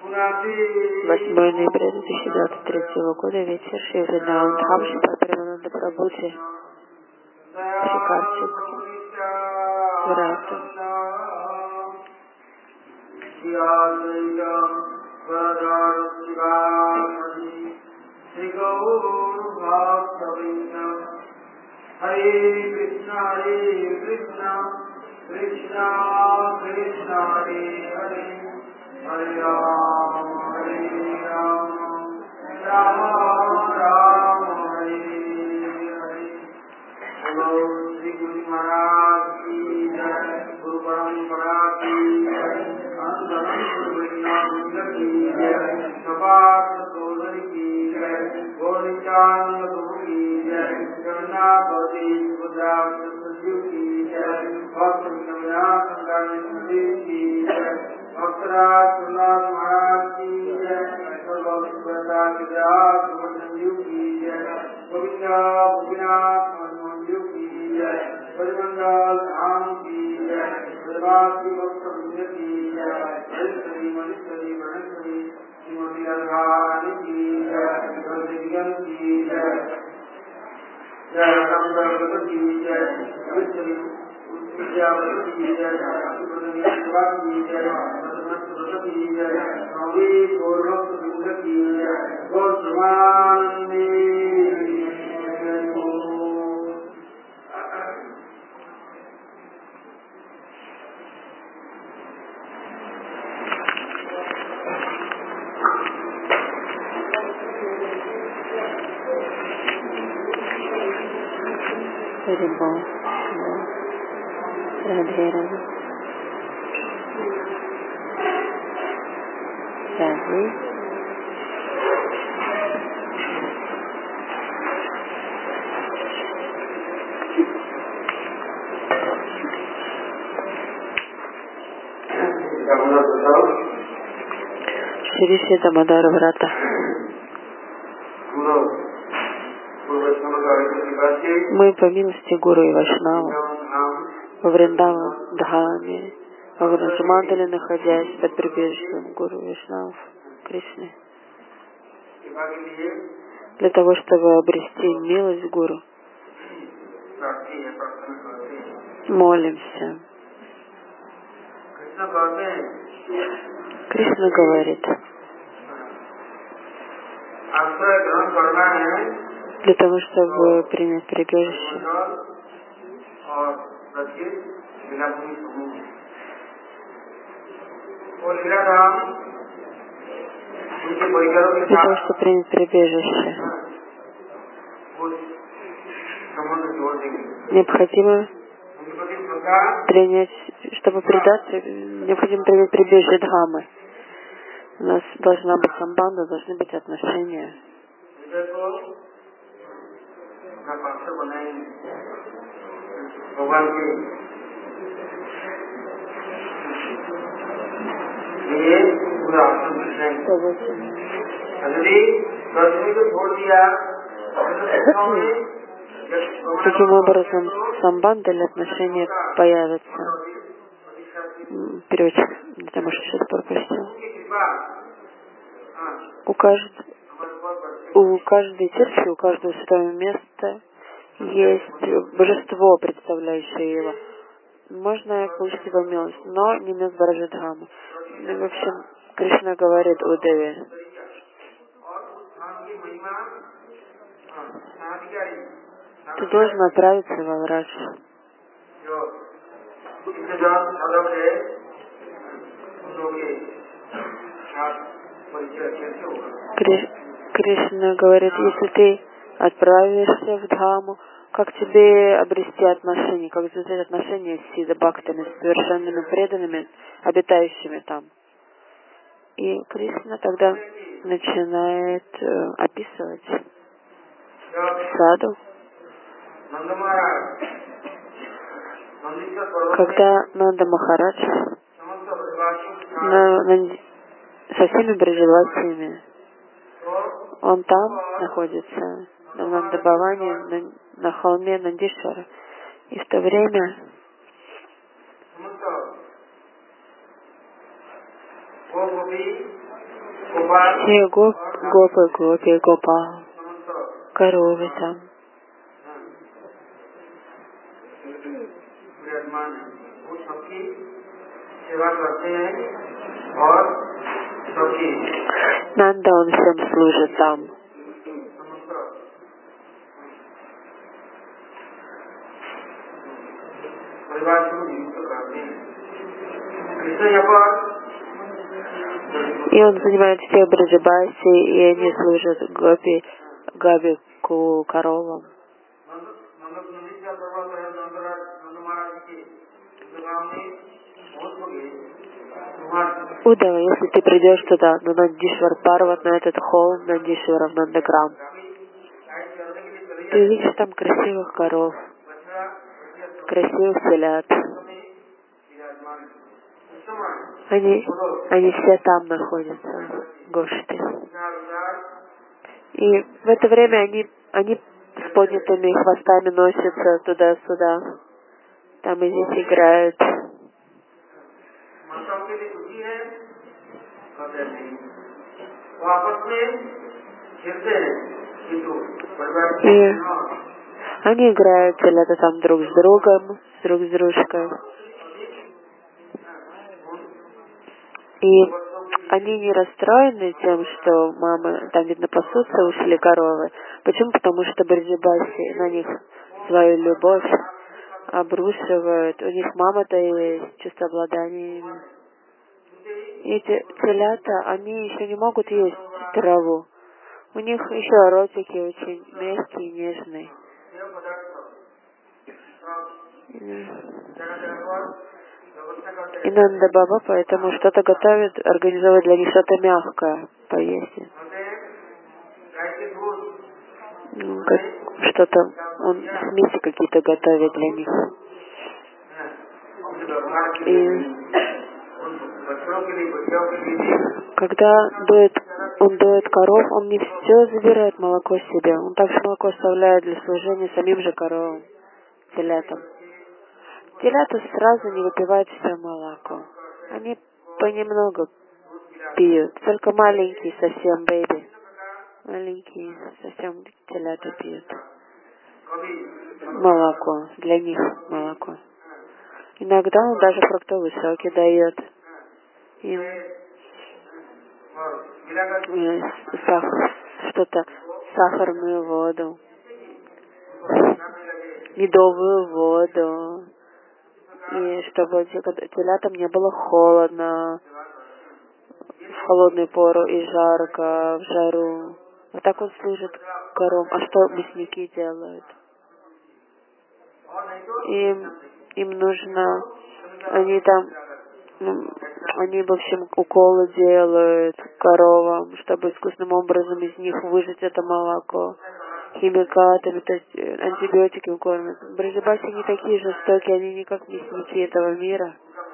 8 ноября 2023 года, вечер, Шри Вриндаван Дхам, Шри Парамананда Прабхуджи, Шри Картик, Вирата. Krishna Krishna Hare Hare Hare Ram Hare Ram Rama Rama Hare Hare. Hello, Sri Guru Maharaj ki jai, Guru Parampara ki jai, Anandana Guru Vrindavan ki jai, Sapat Sodari ki jai, Gaurichan Guru ki jai, Jagannathpati Buddha Sanju ki jai, Bhakti Vinaya Sangan ki jai, Bhaktaraj Sundar Maharaj ki jai, Sarvabhauma Prasad Vidyat Sanju ki jai, Govinda Gopinath Manju ki jai, Parimandal Dham ki jai, Sarvati Bhakta ki jai, Harisari Manisari Manasari Srimati Radharani ki jai, Radhikam ki jai, Jai Ramdar ki jai, Harisari Vidyavati ki jai, Asupradani Svat ki jai, Asupradani ki jai, Navi Gaurav Vrinda ki jai, Gaur Samanandi. Харибол, Радhe Радhe, Радhe. Шри Шри Дамодар Врата. Мы по милости Гуру и Вайшнава во Вриндаван Дхаме, во Враджамандале, находясь под прибежищем Гуру и Вайшнавов Кришны, для того, чтобы обрести милость Гуру, молимся. Кришна говорит, для того, чтобы принять прибежище, для того, чтобы принять прибежище, необходимо принять, чтобы предаться, необходимо принять прибежище Дхаммы. У нас должна быть самбанда, должны быть отношения. Таким образом, самбанда или отношения появятся. Переводчик, потому что сейчас пропустил. У каждой церкви, у каждого святого места есть божество, представляющее его. Можно получить его милость, но не милость Бараджадхамы. В общем, Кришна говорит Удаве: ты должен отправиться во Врадж. Кришна говорит, если ты отправишься в Дхаму, как тебе обрести отношения, как завязать отношения с Сида Бхактами, с совершенными преданными, обитающими там. И Кришна тогда начинает описывать саду, когда Нанда Махарадж со всеми браджавасиями, он там находится, на Нандабаване, на холме Нандишвара. И в то время Все гопы, гопи, гопал, коровы там. Нанда, он всем служит там. И он занимает всех браджабаси, и они служат гопи, габику, коровам. Удава, если ты придешь туда, на Нандишвар Парват, на этот холм Нандишвара в Нандаграм, ты увидишь там красивых коров, красивых телят. Они все там находятся, гошты. И в это время они с поднятыми хвостами носятся туда-сюда. Там и здесь играют. И они играют, телята там друг с другом, друг с дружкой. И они не расстроены тем, что мамы, там видно пасутся, ушли коровы. Почему? Потому что браджабаси на них свою любовь обрушивают. У них мама-то есть, чувство обладания. И эти телята, они еще не могут есть траву. У них еще ротики очень мягкие, нежные. И Нанда Баба поэтому что-то готовит, организовывает для них что-то мягкое поесть. Что-то, он смеси какие-то готовит для них. И когда он доит коров, он не все забирает молоко себе. Он также молоко оставляет для служения самим же коровам, телятам. Телята сразу не выпивают все молоко. Они понемногу пьют. Только маленькие совсем бэби. Маленькие совсем телята пьют. Молоко. Для них молоко. Иногда он даже фруктовые соки дает им. Что-то, сахарную воду. Медовую воду. И чтобы телятам не было холодно в холодную пору и жарко в жару. Вот так он служит коровам. А что мясники делают? Им нужно, они в общем, уколы делают коровам, чтобы искусственным образом из них выжать это молоко. Химикатами, то есть антибиотиками кормят. Браджабаси не такие жестокие, они не как мясники этого мира.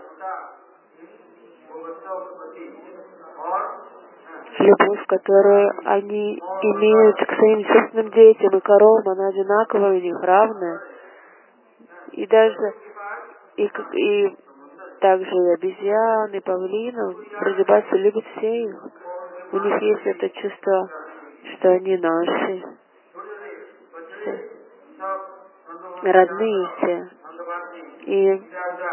Любовь, которую они имеют к своим собственным детям и коровам, она одинаковая у них, равная. И даже и также и обезьян, и павлинов. Браджабаси любят все их. У них есть это чувство, что они наши. Родные все. И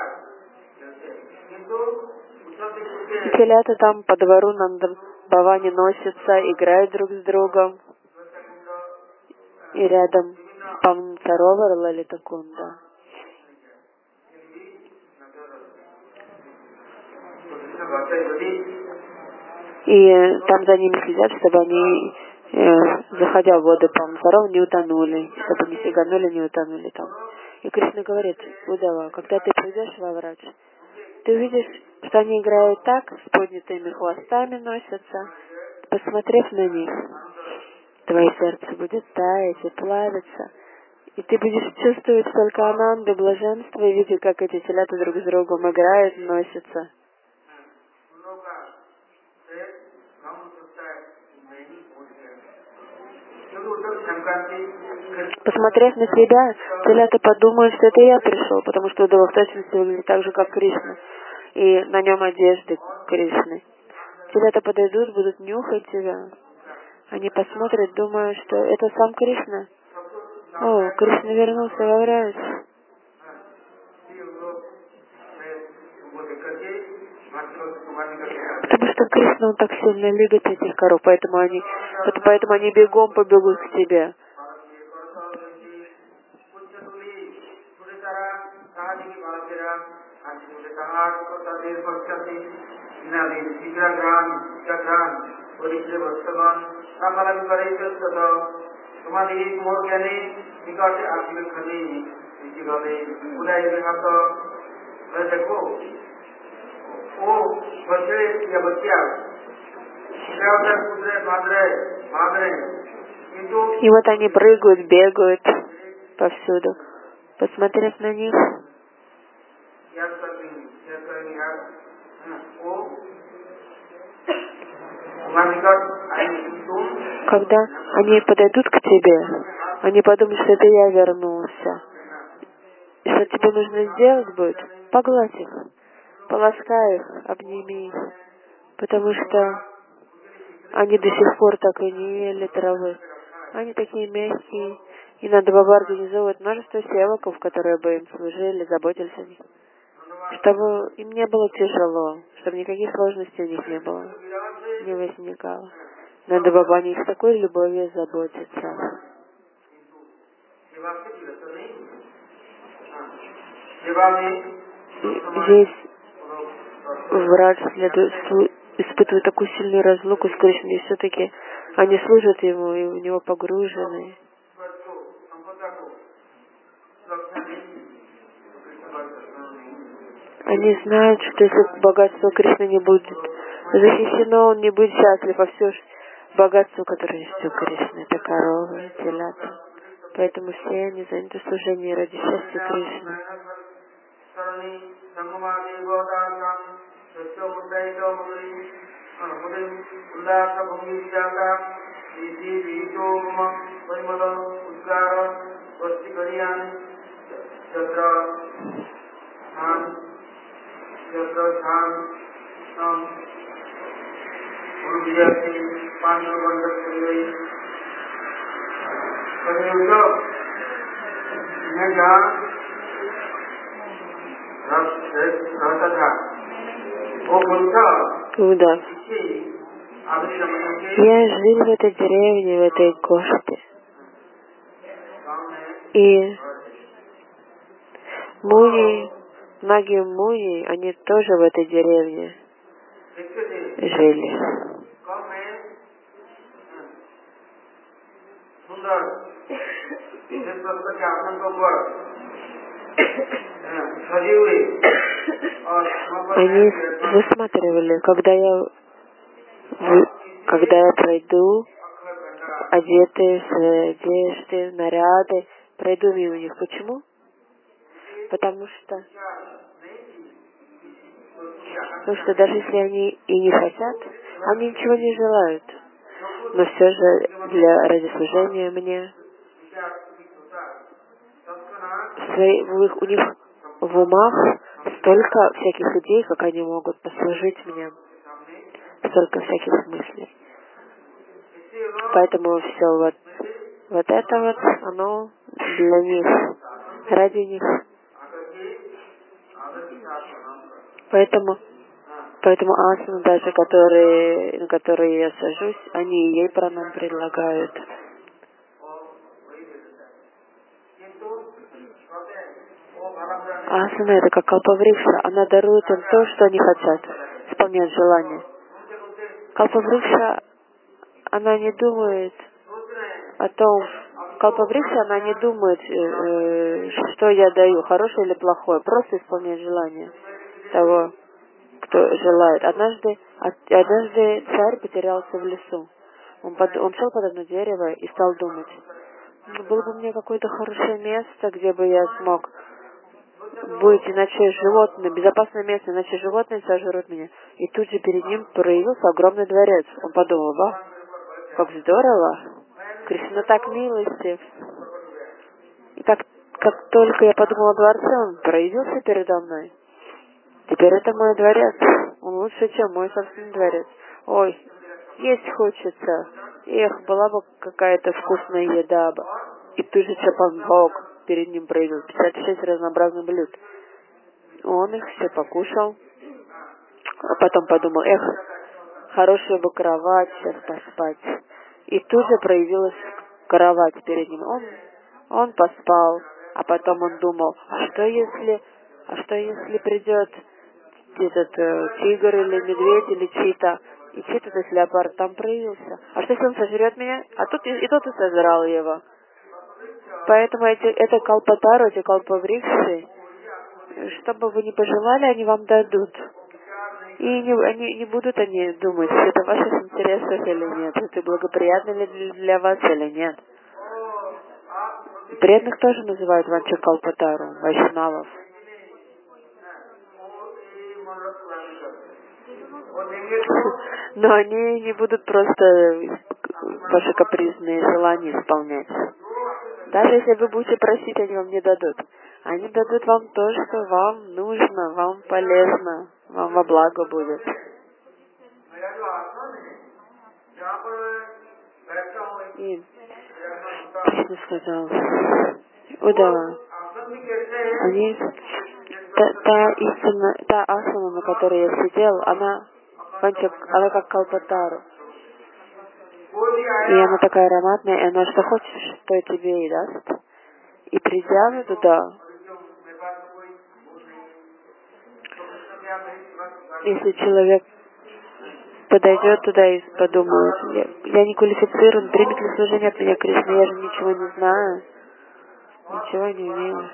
телята там по двору Нанда-Бавани носятся, играют друг с другом. И рядом Павн-Саровар Лалита-Кунда. И там за ними следят, чтобы они, заходя в воды Павн-Саровар, не утонули, чтобы не сиганули, не утонули там. И Кришна говорит: Удава, когда ты придешь во Врадж, ты увидишь, что они играют так, с поднятыми хвостами носятся. Посмотрев на них, твое сердце будет таять и плавиться, и ты будешь чувствовать только ананду, блаженство, и видеть, как эти телята друг с другом играют, носятся. Посмотрев на себя, телята подумают, что это я пришел, потому что Удава в точности выглядит так же, как Кришна, и на нем одежды Кришны. Телята подойдут, будут нюхать тебя. Они посмотрят, думая, что это сам Кришна. О, Кришна вернулся во Враж. Потому что Кришна, он так сильно любит этих коров, поэтому они бегом побегут к тебе. И вот они прыгают, бегают повсюду. Посмотрев на них, когда они подойдут к тебе, они подумают, что это я вернулся. И что тебе нужно сделать будет? Погладь их, поласкай их, обними их. Потому что они до сих пор так и не ели травы. Они такие мягкие. И надо Баба организовывать множество севаков, которые бы им служили, заботились о них. Чтобы им не было тяжело, чтобы никаких сложностей у них не было, не возникало. Надо Баба о них с такой любовью заботиться. Здесь врач испытывает такую сильную разлуку с Кришной, и все-таки они служат ему, и в него погружены. Они знают, что если богатство Кришны не будет защищено, он не будет счастлив, а все богатство, которое есть у Кришны, это коровы, телята. Поэтому все они заняты служением ради счастья Кришны. Да. Я жил в этой деревне, в этой кошке. И Муни, многие Муни, они тоже в этой деревне жили. Они высматривали, когда я пройду, одетые в свои одежды, наряды, пройду мимо них. Почему? Потому что даже если они и не хотят, они ничего не желают. Но все же ради служения мне, у них в умах столько всяких идей, как они могут послужить мне. Столько всяких мыслей. Поэтому все вот это вот, оно для них, ради них. Поэтому асаны даже, на которые я сажусь, они ей пранам предлагают. Асана это как калпаврикша, она дарует им то, что они хотят, исполняет желание. Калпаврикша, она не думает о том, калпаврикша, она не думает, что я даю, хорошее или плохое, просто исполняет желание того, кто желает. Однажды царь потерялся в лесу. Он шел под одно дерево и стал думать, было бы мне какое-то хорошее место, где бы я смог быть, иначе животные, безопасное место, иначе животные сожрут меня. И тут же перед ним проявился огромный дворец. Он подумал, как здорово, Кришна так милостив. И как только я подумала о дворце, он проявился передо мной. Теперь это мой дворец. Он лучше, чем мой собственный дворец. ой, есть хочется. Эх, была бы какая-то вкусная еда бы. И тут же Чапангок перед ним проявил 56 разнообразных блюд. Он их все покушал. А потом подумал, эх, хорошая бы кровать сейчас поспать. И тут же проявилась кровать перед ним. Он поспал, а потом он думал, а что если придет этот тигр или медведь или чита, и чита, то есть леопард там проявился. А что если он сожрет меня? А тут и тот и сожрал его. Поэтому это калпатару, эти калпаврикши, что бы вы ни пожелали, они вам дадут. И не будут они думать, это в ваших интересах или нет, это благоприятно ли для вас или нет. Преданных тоже называют ванчакалпатару, вайшнавов. Но они не будут просто ваши капризные желания исполнять. Даже если вы будете просить, они вам не дадут. Они дадут вам то, что вам нужно, вам полезно, вам во благо будет. И Кришна сказал, Удава, та асана, на которой я сидел, она как калпатару. И она такая ароматная, и она что хочешь, то и тебе и даст. И придя туда, если человек подойдет туда и подумает, я не квалифицирован, примет ли служение от меня Кришна, я же ничего не знаю, ничего не умею.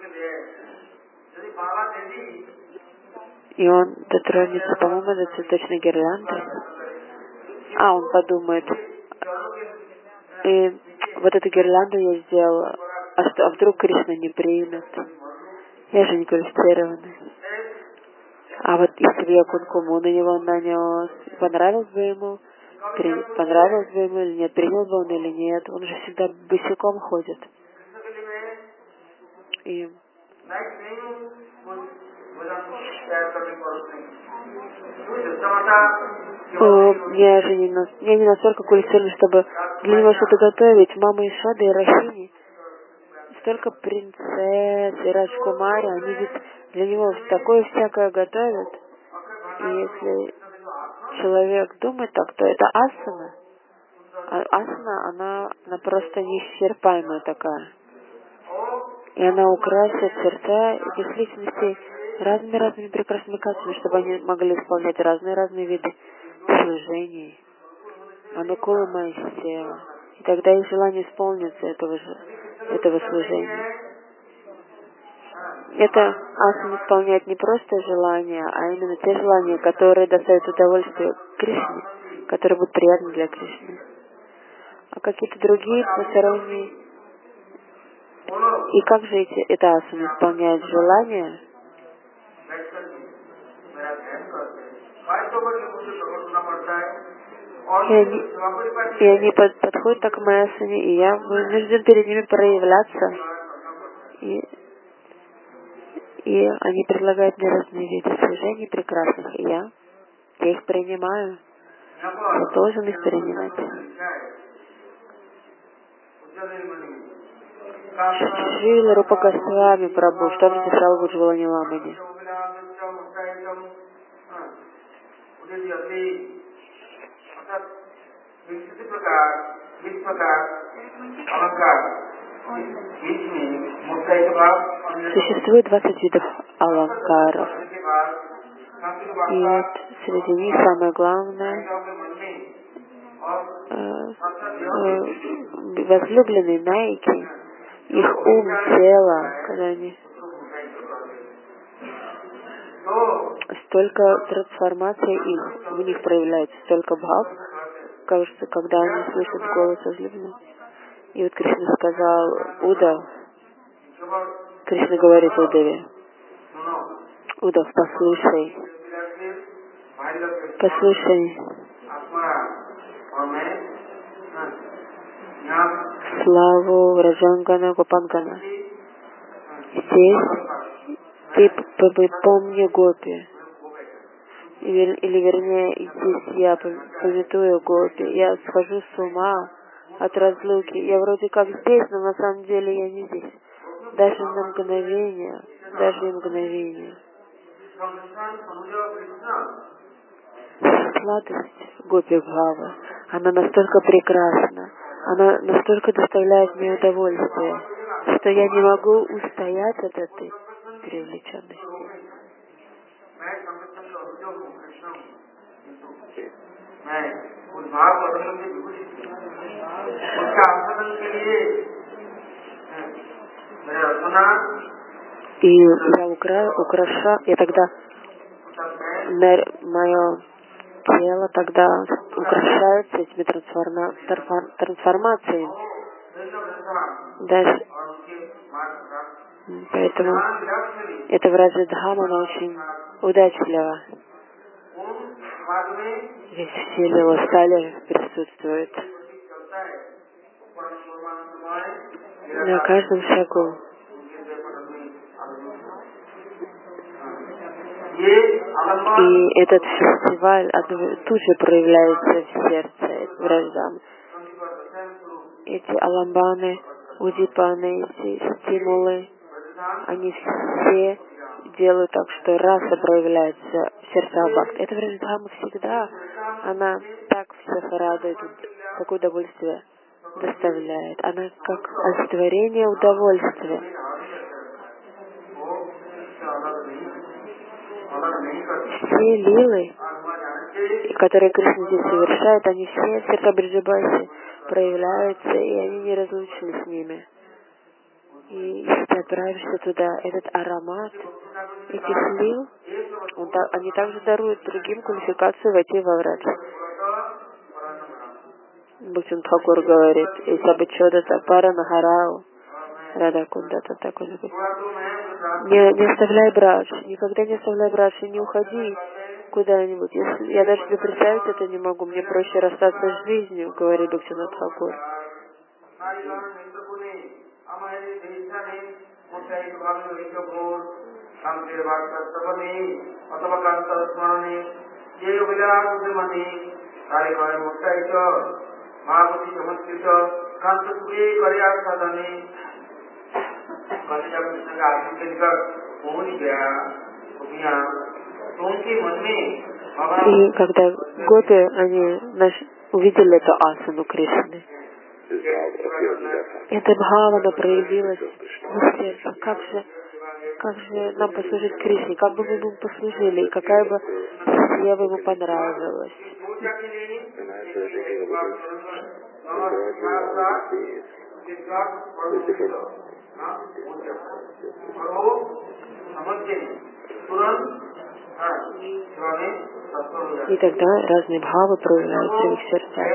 И он дотронется, по-моему, до цветочной гирлянды. Он подумает, и вот эту гирлянду я сделала, а вдруг Кришна не примет? Я же не квалифицированный. А вот если бы я кункуму на него нанес, понравилось бы ему или нет, принял бы он или нет, он же всегда босиком ходит. И я не настолько квалифицирован, чтобы для него что-то готовить. Мама Ишода и Рахини, столько принцесс и Раджкумари, они ведь для него такое всякое готовят. И если человек думает так, то это асана. А асана, она просто неисчерпаемая такая. И она украсит сердца этих личностей разными прекрасными качествами, чтобы они могли исполнять разные виды служений. Анукула Майсева. И тогда их желание исполнится этого служения. Это асана исполняет не просто желания, а именно те желания, которые доставят удовольствие Кришне, которые будут приятны для Кришны. А какие-то другие посторонние. И как же эта асана исполняет желания? И они подходят так к моей асане, и я вынужден перед ними проявляться. И они предлагают мне разные виды служений прекрасных, и я их принимаю. Я должен их принимать. Шрила Рупа Госвами Прабху, что он написал в Уджвалани Ламане. Существует 20 видов аланкаров. И вот среди них самое главное возлюбленные наики, их ум, тело, когда они столько трансформаций в них проявляется, столько бхав, кажется, когда они слышат голос возлюбленного. И вот Кришна сказал, Удав, Кришна говорит Удаве, Удав, послушай, славу Раджангана Гопангана. Здесь ты помни Гопи. или вернее, здесь я пометую гопи, я схожу с ума от разлуки. Я вроде как здесь, но на самом деле я не здесь. Даже на мгновение, даже на мгновение. Сладость гопи Бхавы, она настолько прекрасна, она настолько доставляет мне удовольствие, что я не могу устоять от этой привлеченности. И я тогда мое тело тогда украшается этими трансформациями. Дальше. Поэтому это Враджадхама, она очень удачлива. Здесь все лиластали присутствуют. На каждом шагу. И этот фестиваль тут же проявляется в сердце Врадждамы. Эти аламбаны, удипаны, эти стимулы, они все делают так, что раса проявляется в сердца Бхакти. Это Врадждама всегда, она так всех радует, какое удовольствие доставляет. Она как олицетворение удовольствия. Все лилы, которые Кришна здесь совершает, они все в сердца Бриджабаси проявляются, и они неразлучны с ними. И если ты отправишься туда, этот аромат этих лил, они также даруют другим квалификацию войти во Врадж. Бхактивинода Тхакур говорит, «Исаба Чодата Пара Нахарау, Рада Кундата такой». Не оставляй Брадж, никогда не оставляй Брадж, и не уходи куда-нибудь. Я даже себе представить это не могу, мне проще расстаться с жизнью, говорит Бхактивинода Тхакур. И когда гопи, они увидели эту асану Кришны, эта бхавана проявилась в сердце. Как же нам послужить Кришне? Как бы мы ему послужили? И какая бы сева ему понравилась? И тогда разные бхавы проявляются в их сердцах.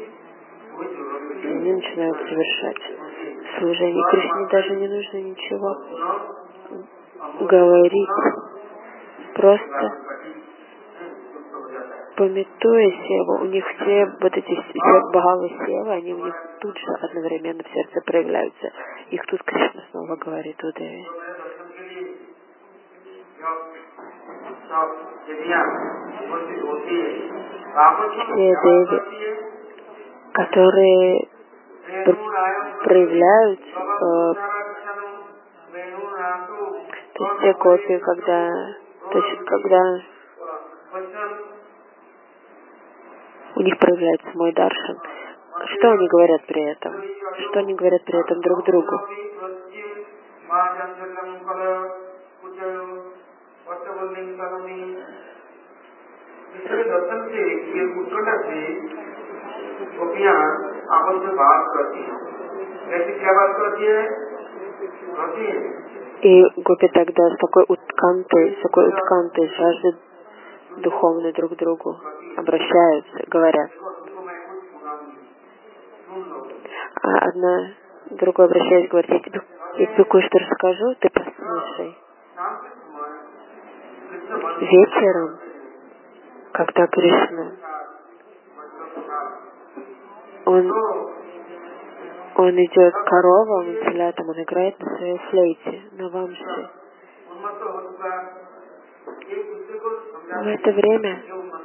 И они начинают совершать служение Кришне. Даже не нужно ничего говорить. Просто пометуя севу, у них все вот эти бхавы севы, они у них тут же одновременно в сердце проявляются. Их тут Кришна снова говорит о Деве. Все Деви, которые проявляют, то есть те гопи, когда у них проявляется мой даршан, что они говорят при этом? Что они говорят при этом друг другу? И гопи тогда с такой уткантой, жаждой духовной друг к другу обращаются, говорят. А одна другой обращаясь, говорит, я тебе кое-что расскажу, ты послушай. Вечером, когда Кришна, он идет к коровам, телятам, он играет на своей флейте, на вамше. В это время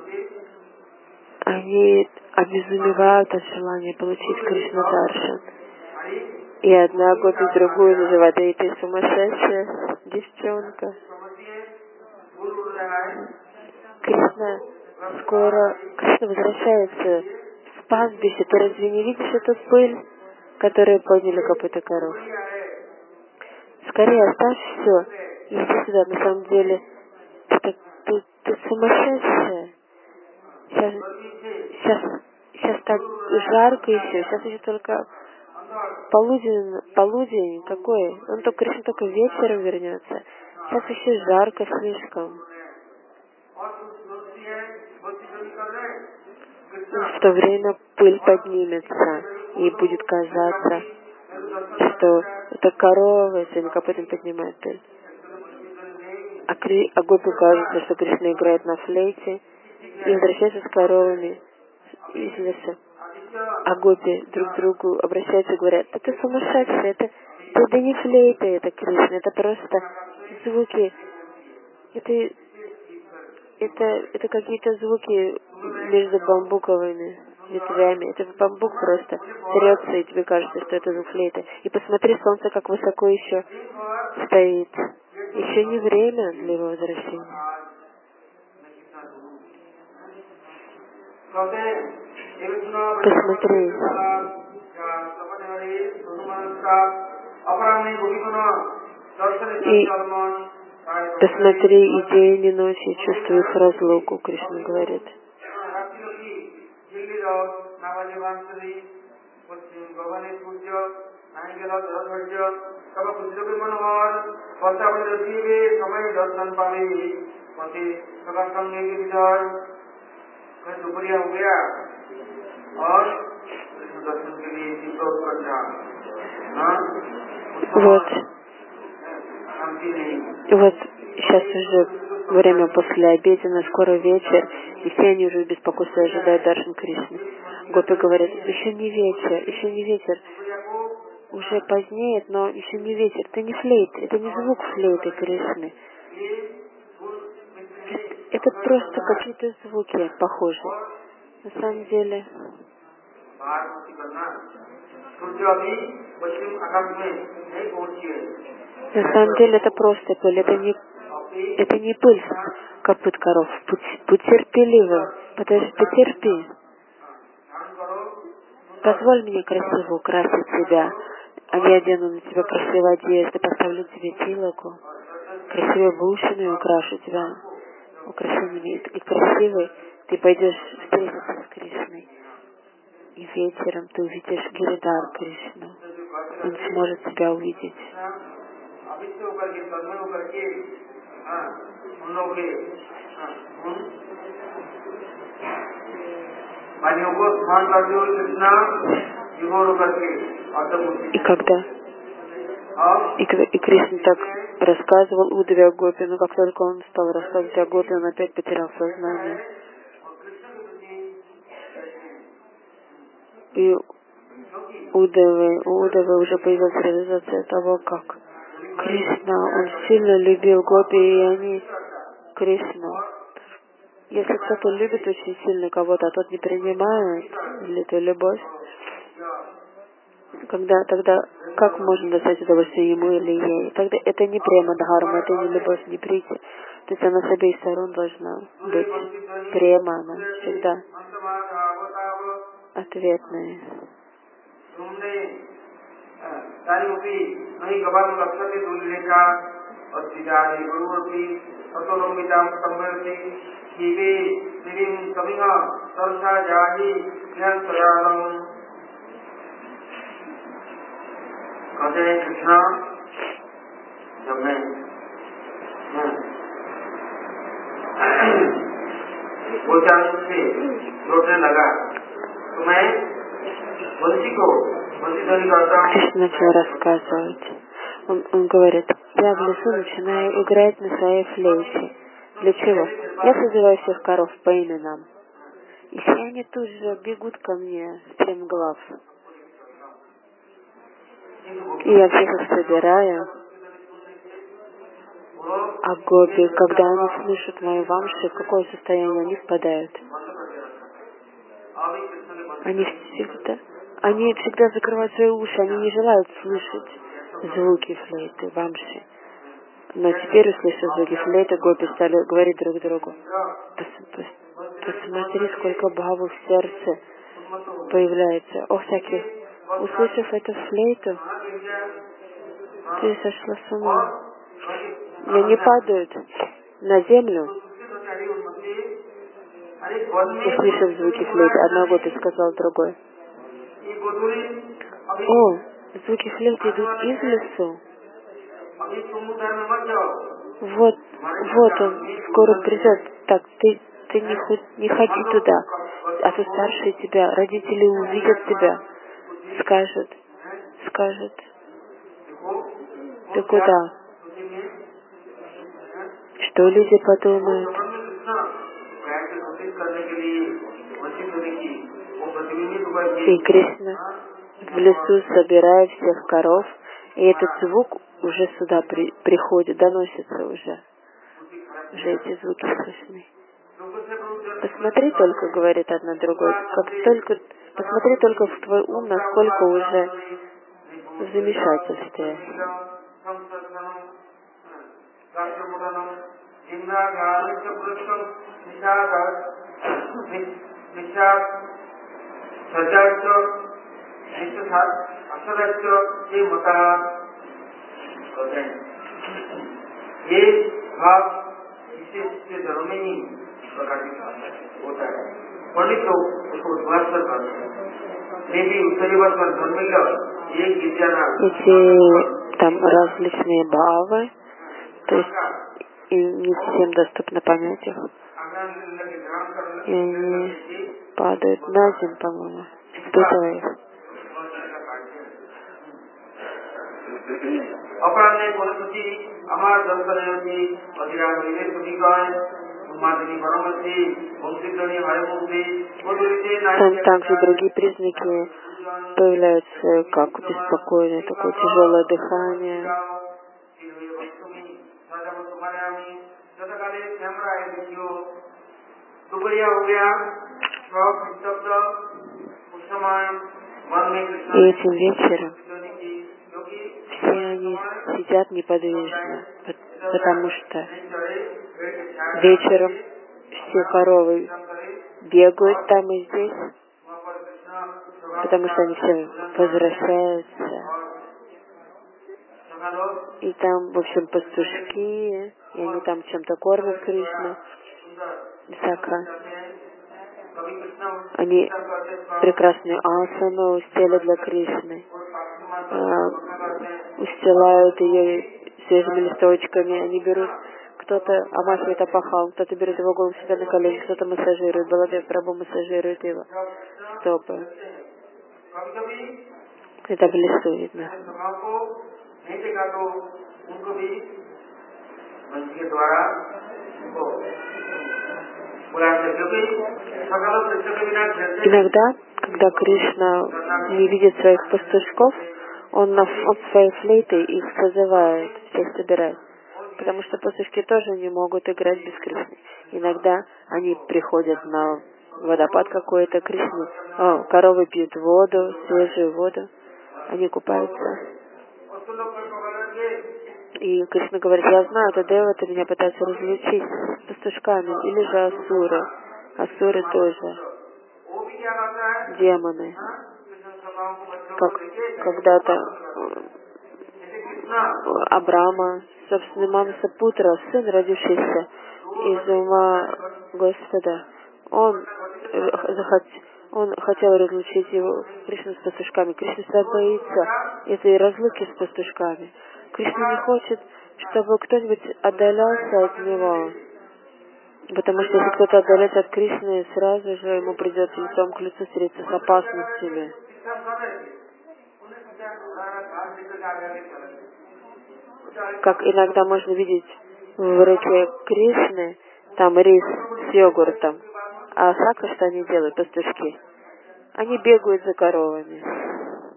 они обезумевают от желания получить Кришна Даршан. И одна гопи другую называет: «Эй, ты сумасшедшая девчонка. Кришна возвращается с пастбища. Ты разве не видишь эту пыль, которую подняли копыта коров? Скорее оставь все и иди сюда. На самом деле, ты сумасшедшая. Сейчас так жарко еще. Сейчас еще только полудень какой? Кришна только вечером вернется. Сейчас еще жарко слишком». В то время пыль поднимется, и будет казаться, что это коровы своими копытами поднимает пыль. А гопи кажется, что Кришна играет на флейте и возвращается с коровами из леса. А гопи друг к другу обращаются и говорят: «Да ты сумасшедший, это не флейта, это Кришна, это просто звуки, это какие-то звуки между бамбуковыми ветвями. Это бамбук просто трется, и тебе кажется, что это звук флейты. И посмотри, солнце как высоко еще стоит. Еще не время для его возвращения». Посмотри. И посмотри, и день, и ночь, я чувствую их разлуку, Кришна говорит. Вот сейчас уже время после обеденного, скоро вечер, и все они уже в беспокойстве ожидают Даршан Кришны. Гопи говорят: еще не вечер, уже позднеет, но еще не вечер. Это не флейт, это не звук флейты Кришны. Это просто какие-то звуки похожие. На самом деле, это просто пыль, это не пыль с копыт коров. Будь терпеливым, потерпи. Позволь мне красиво украсить тебя, а я одену на тебя красивую одежду, поставлю тебе тилоку, красивые бушины и украшу тебя украшениями. И красивый ты пойдешь встретиться с Кришной. И вечером ты увидишь Гиридар Кришну. Он сможет тебя увидеть. И Кришна так рассказывал Удаве о Гопи, но как только он стал рассказывать о Гопи, он опять потерял сознание. И у Удавы уже появилась реализация того, как Кришна, он сильно любил Гопи, и они Кришну. Если кто-то любит очень сильно кого-то, а тот не принимает эту любовь, тогда как можно достать удовольствие ему или ей? Тогда это не према дхарма, это не любовь, не прити. То есть она с обеих сторон должна быть према, она всегда ответная. Кришна, जब मैं गोचारण से लौटने लगा तो मैं बंसी करता हूँ. Кришна начал рассказывать. Он говорит: я в лесу начинаю играть на своей флейте. Для чего? Я созываю всех коров по именам. И все они тут же бегут ко мне стремглав. И я всех их собираю. А гопи, когда они слышат мою вамши, в какое состояние они впадают? Они всегда закрывают свои уши, они не желают слышать звуки флейты, вамши. Но теперь, услышав звуки флейты, гопи стали говорить друг другу: посмотри, сколько бхаву в сердце появляется. О, всяких. Услышав эту флейту, ты сошла с ума. И они падают на землю. Услышав звуки флейты, одна гопи сказала другой: о, звуки флейты идут из лесу. Вот он скоро придет. Так, ты не ходи туда, а то старшие тебя, родители увидят тебя, скажут, ты куда? Что люди подумают? И Кришна в лесу собирает всех коров, и этот звук уже сюда приходит, доносится уже эти звуки слышны. Посмотри только, говорит одна другой, посмотри только в твой ум, насколько уже в замешательстве. Эти там различные бхавы, то есть им не всем доступно понять их. И они падают на землю, по-моему, впитывая их. Там также другие признаки появляются, как беспокойное, такое тяжелое дыхание. И этим вечером все они сидят неподвижно, потому что вечером все коровы бегают там и здесь, потому что они все возвращаются. И там, в общем, пастушки, и они там чем-то кормят Кришну. Сакра. Они прекрасные асаны устелят для Кришны. Устилают ее свежими листочками. Они берут, кто-то омасывает апахал, кто-то берет его голову себя на колени, кто-то массажирует. Баладев Прабху массажирует его стопы. Это в лесу видно. Иногда, когда Кришна не видит своих пастушков, он своей флейтой их созывает, всех собирает. Потому что пастушки тоже не могут играть без Кришны. Иногда они приходят на водопад какой-то Кришны. Коровы пьют воду, свежую воду. Они купаются. И Кришна говорит: я знаю, это деваты меня пытаются различить с пастушками, или же асуры. Асуры тоже. Демоны. Как когда-то Абрама, собственный Манаса Путра, сын, родившийся из ума Господа, он хотел разлучить его Кришну с пастушками. Кришна боится этой разлуки с пастушками. Кришна не хочет, чтобы кто-нибудь отдалялся от него. Потому что если кто-то отдаляется от Кришны, сразу же ему придется лицом к лицу встретиться с опасностями. Как иногда можно видеть в реке Кришны, там рис с йогуртом. А сакра, что они делают, пастушки? Они бегают за коровами.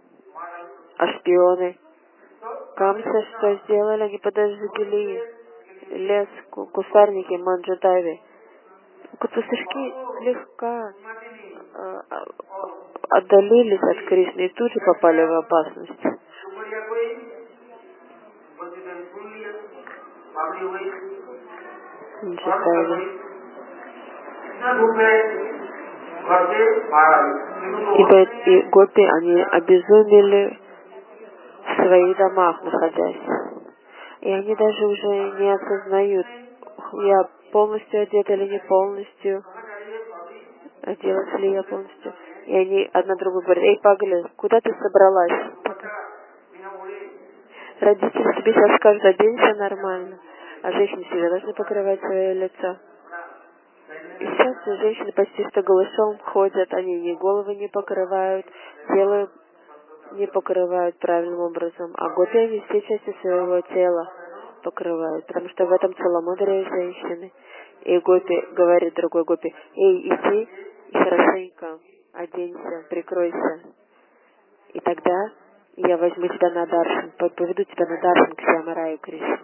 А шпионы? Камса что сделали? Они подожгли лес, кустарники Манджутави. Пастушки слегка отдалились от Кришны и тут же попали в опасность. Манджутави. И гопи, они обезумели в своих домах, находясь. И они даже уже не осознают, я полностью одета или не полностью, оделась ли я полностью. И они одна другую говорят: эй, погли, куда ты собралась? Родители тебе сейчас скажут: оденься нормально. А женщины всегда должны покрывать свое лицо. И сейчас все женщины почти что голышом ходят, они ни головы не покрывают, тело не покрывают правильным образом, а гопи они все части своего тела покрывают, потому что в этом целомудрие женщины. И гопи говорит другой гопи: эй, иди и хорошенько оденься, прикройся. И тогда я возьму тебя на даршан, поведу тебя на даршан к Шьямарае Кришне.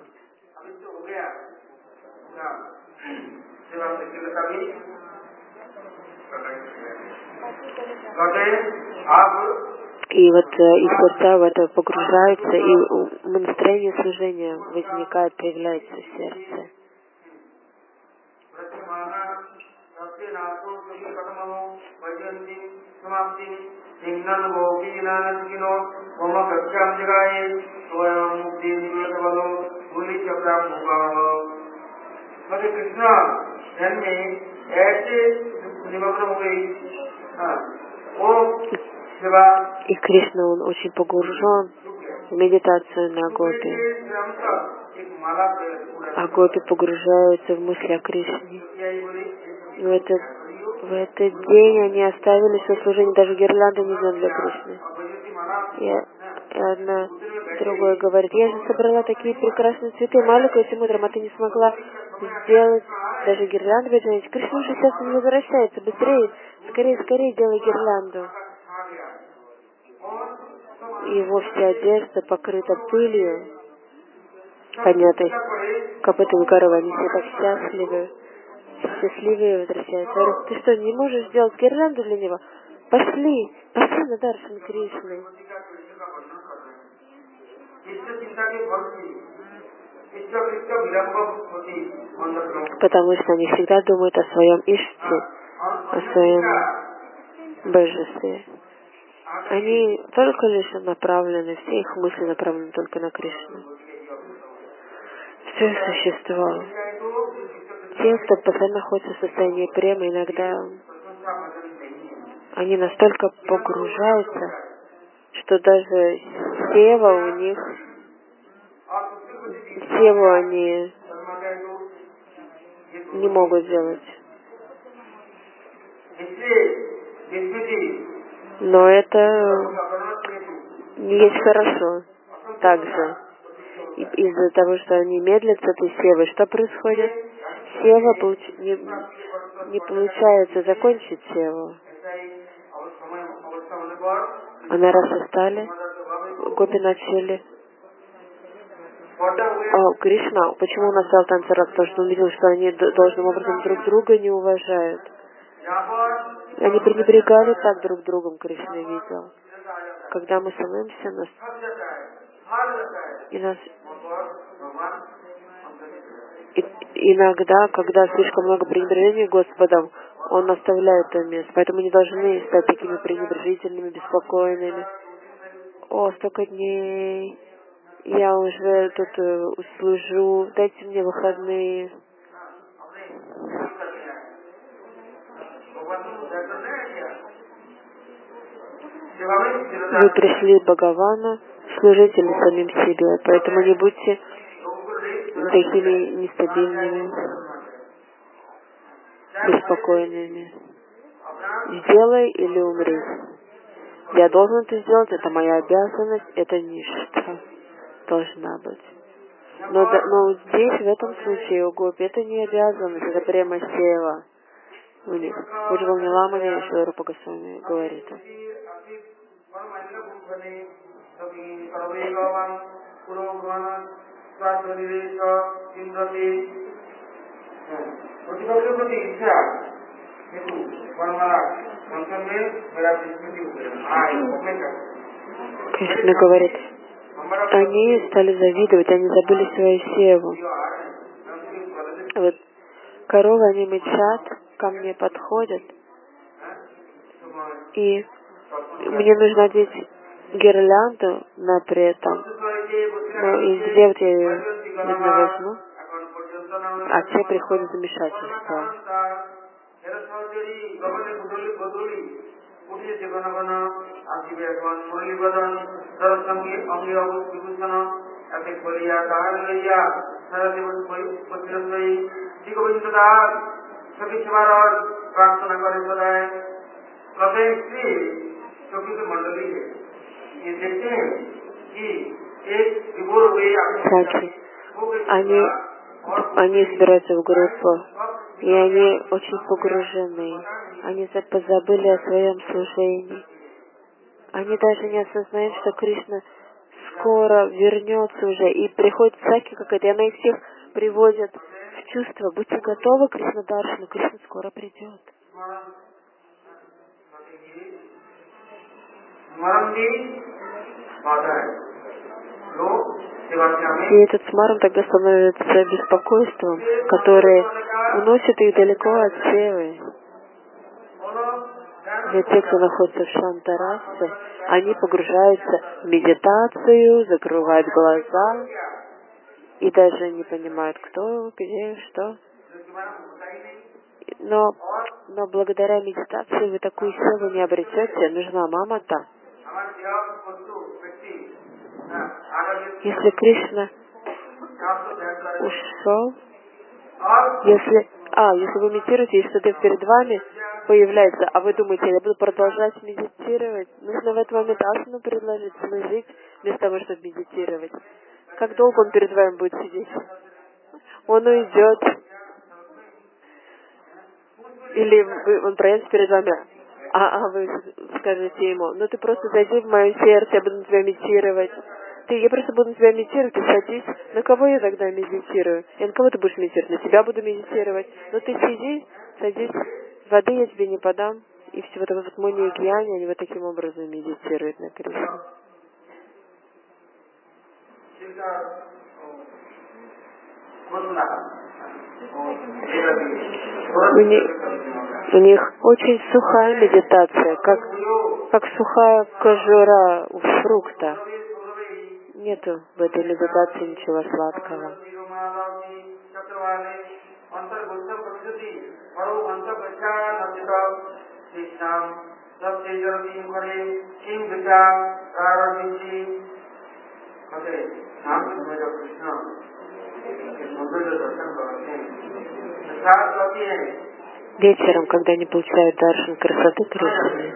И вот их сердца в это погружаются, и настроение служения возникает, появляется в сердце. И Кришна, он очень погружен в медитацию на гопи. А гопи погружаются в мысли о Кришне. И в этот день они оставили свое служение, даже гирлянды не сделали для Кришны. И одна другая говорит: я же собрала такие прекрасные цветы, маленькая и мудрым, а ты не смогла сделать даже гирлянду. Кришна уже сейчас не возвращается, быстрее, скорее, скорее делай гирлянду. И его вся одежда покрыта пылью, поднятой копытами коровы. Они все так счастливые возвращаются. Говорят: ты что, не можешь сделать гирлянду для него? Пошли на даршан Кришны. Потому что они всегда думают о своем Иште, о своем божестве. Они только лишь направлены, все их мысли направлены только на Кришну. Все существо. Те, кто постоянно находится в состоянии премы, иногда они настолько погружаются, что даже сева у них, севу они не могут сделать. Но это не есть хорошо. Также из-за того, что они медлят с этой севой, что происходит? Сева не получается закончить севу. Она раз стали, гопи начали: о, Кришна, почему он оставил танцевать? Потому что он видел, что они должным образом друг друга не уважают. Они пренебрегали так друг другом, Кришна видел. Когда мы становимся, иногда, когда слишком много пренебрежения Господом, Он оставляет это место. Поэтому не должны стать такими пренебрежительными, беспокойными. О, столько дней, я уже тут служу, дайте мне выходные. Вы пришли Бхагавану, служители самим себе, поэтому не будьте такими нестабильными, беспокойными. Сделай или умри. Я должен это сделать, это моя обязанность, это ничто должна быть. Но здесь, в этом случае, у гопи, это не обязанность, это прямо сева у них. Уджвал Ламани Шри Рупа Госвами говорит. किंप्रति प्रतिपक्ष प्रति इच्छा हेतु वर्णमाला मंत्र में मेरा विस्मृति हो गया। Кришна говорит, они стали завидовать, они забыли свою севу. Вот коровы, они мычат, ко мне подходят, и мне нужно одеть гирлянду на при этом. Ну, и где вот я ее видно возьму? А те приходят замешательство. Они собираются в группу, и они очень погружены. Они позабыли о своем служении. Они даже не осознают, что Кришна скоро вернется уже, и приходит всякий какой-то, и она их всех приводит в чувство. Будьте готовы к Кришна-даршану, Кришна скоро придет. И этот смарм тогда становится беспокойством, которое уносит их далеко от севы. Для тех, кто находится в Шантарасе, они погружаются в медитацию, закрывают глаза и даже не понимают, кто, где, что. Но благодаря медитации вы такую силу не обретете, нужна мамата. Если Кришна ушел, если вы медитируете, и что-то перед вами появляется, а вы думаете, я буду продолжать медитировать, нужно в этот момент асану предложить, служить, вместо того, чтобы медитировать. Как долго он перед вами будет сидеть? Он уйдет. Или он проедет перед вами, а вы скажете ему, ну ты просто зайди в мое сердце, я буду на тебя медитировать. Я просто буду на тебя медитировать, ты садись. На кого я тогда медитирую? И на кого ты будешь медитировать? На тебя буду медитировать. Ну ты сиди, садись, воды я тебе не подам. И все вот этот муни и гьяни, они вот таким образом медитируют на Кришну. У них очень сухая медитация, как сухая кожура у фрукта. Нету в этой медитации ничего сладкого. Вечером, когда они получают даршан красоты Кришны,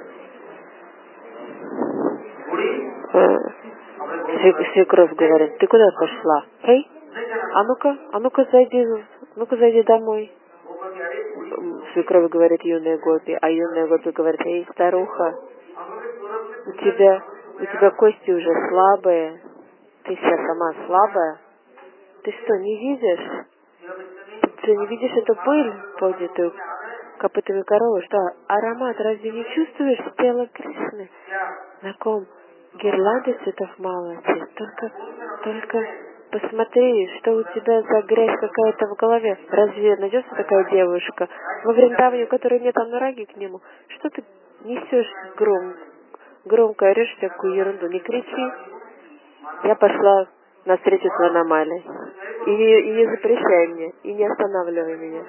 свекровь говорит, ты куда пошла? Эй, а ну-ка зайди домой. Свекровь говорит юная гопи, а юная гопи говорит, эй, старуха, у тебя кости уже слабые, ты вся сама слабая. Ты что, не видишь? Ты не видишь эту пыль, поднятую копытами коровы? Что, аромат разве не чувствуешь тела Кришны? На ком гирлянды цветов малости? Только посмотри, что у тебя за грязь какая-то в голове. Разве найдется такая девушка во Вриндаване, у которой нет анураги к нему? Что ты несешь громко орешь всякую ерунду? Не кричи. Я пошла на встречу с Ванамалей. И не запрещай мне, и не останавливай меня.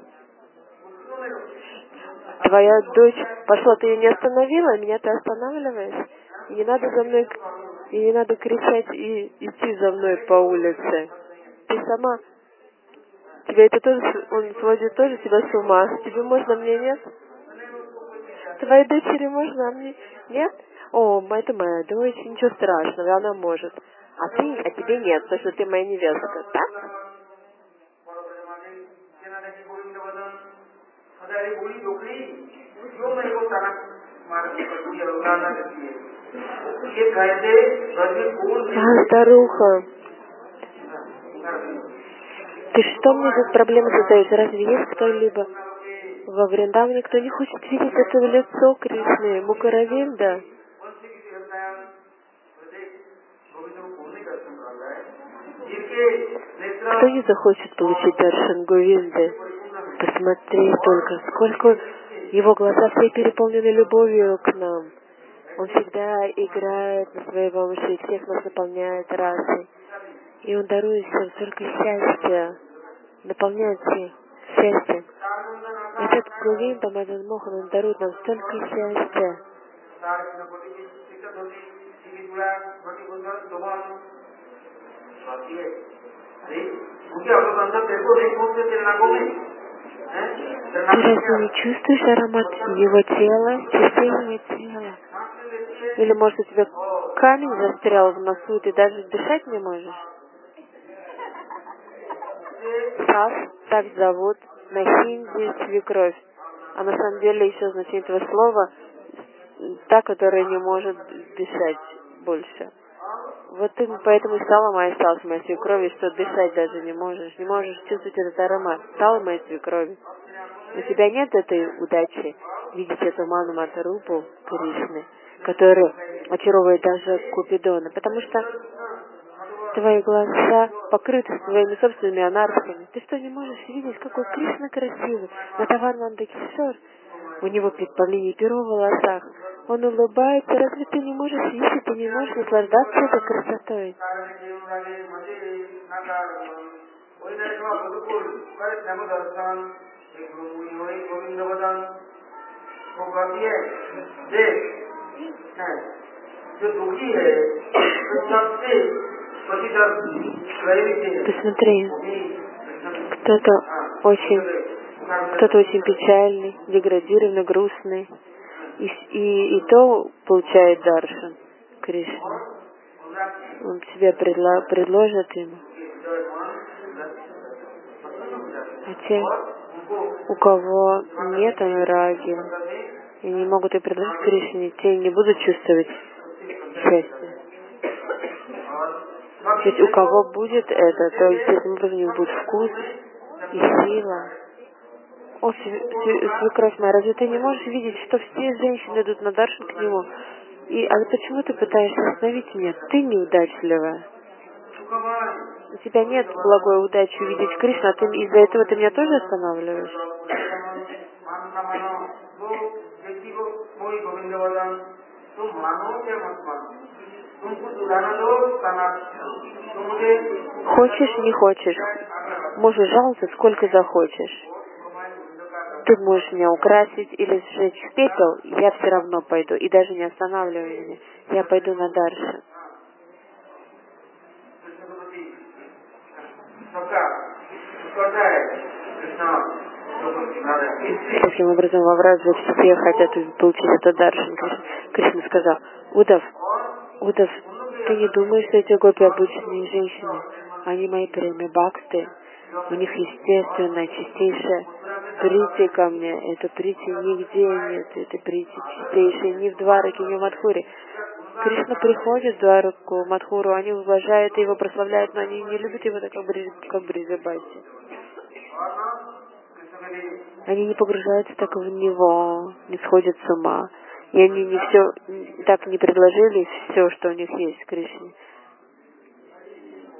Твоя дочь пошла, ты ее не остановила, а меня ты останавливаешь? И не надо кричать и идти за мной по улице. Ты сама, тебя это тоже, он сводит тоже тебя с ума. Тебе можно, мне нет? Твоей дочери можно, а мне нет? О, это моя дочь, ничего страшного, она может. А тебе нет, потому что ты моя невестка, так? А, старуха. Ты что мне тут проблемы задаешь? Разве есть кто-либо во Вриндаване, кто не хочет видеть это лицо Кришны, Мукаравинда? Кто не захочет получить даршан Говинды? Посмотри только, сколько его глаза все переполнены любовью к нам. Он всегда играет на своей бабушке и всех нас наполняет расой. И он дарует всем столько счастья, наполняет всех счастьем. Этот Говинда, Мадан Мохан, он дарует нам столько счастья. Ты разве не чувствуешь аромат его тела, частей его тела? Или, может, у тебя камень застрял в носу, и ты даже дышать не можешь? Сас, так зовут на хинди свекровь. А на самом деле еще значение этого слова та, которая не может дышать больше. Вот ты поэтому и стала моей свекровью, что дышать даже не можешь чувствовать этот аромат. Стала моей свекровью. У тебя нет этой удачи видеть эту Ману Матарупу Кришны, который очаровывает даже Купидона, потому что твои глаза покрыты своими собственными анархами. Ты что, не можешь видеть, какой Кришна красивый? Натаварнанда Кишор, у него предполение перо в волосах. Он улыбается. Разве ты не можешь видеть, ты не можешь наслаждаться этой красотой? Посмотри, кто-то очень печальный, деградированный, грустный, и то получает даршан Кришны. Он тебе предложит ему. А те, у кого нет анураги, и не могут и предложить Кришне, те не будут чувствовать счастья. То есть у кого будет это, то естественным образом у него будет вкус и сила. О, свекровь моя, разве ты не можешь видеть, что все женщины идут на даршан к нему? А почему ты пытаешься остановить меня? Ты неудачливая. У тебя нет благой удачи увидеть Кришну, а из-за этого ты меня тоже останавливаешь? Хочешь, не хочешь, можешь жаловаться сколько захочешь. Ты можешь меня украсить или сжечь в пепел, я все равно пойду, и даже не останавливай меня. Я пойду на даршан. Таким образом, во Враджа все хотят получить этот даршан. Кришна сказал: Удав, ты не думаешь, что эти гопи обычные женщины? Они мои преми бхакты. У них естественная, чистейшая прити ко мне. Это прити нигде нет. Это прити чистейшая ни в Двараке, ни в Мадхуре. Кришна приходит в Двараку, Мадхуру, они уважают его, прославляют, но они не любят его так, как Бриджабхати. Они не погружаются так в него, не сходят с ума. И они так не предложили все, что у них есть в Кришне.